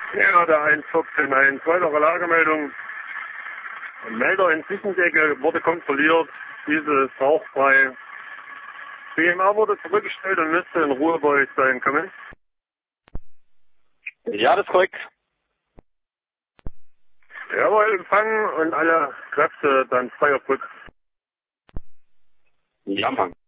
Ja, der 114.1. Weitere Lagemeldung. Melder in Zwischendecke wurde kontrolliert. Diese ist rauchfrei. BMA wurde zurückgestellt und müsste in Ruhe bei euch sein. Kommen? Ja, das ist korrekt. Jawohl, empfangen und alle Kräfte dann frei auf Rück. Ja, Mann.